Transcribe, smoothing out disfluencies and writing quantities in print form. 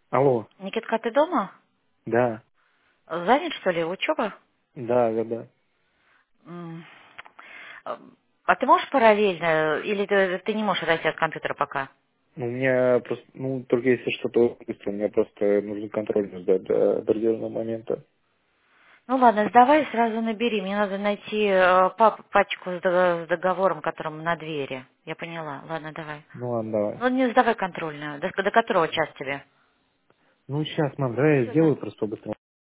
Алло. Никитка, ты дома? Да. Занят, что ли, учеба? Да. М. А ты можешь параллельно, или ты не можешь отойти от компьютера пока? Ну, у меня просто, только если что-то быстро, мне просто нужен контроль сдать до определенного момента. Ну ладно, сдавай и сразу набери. Мне надо найти пачку с договором, которым на двери. Я поняла. Ладно, давай. Ну ладно, давай. Ну не сдавай контрольную. До которого час тебе? Ну сейчас, мам, давай я Все, да. сделаю просто побыстрее.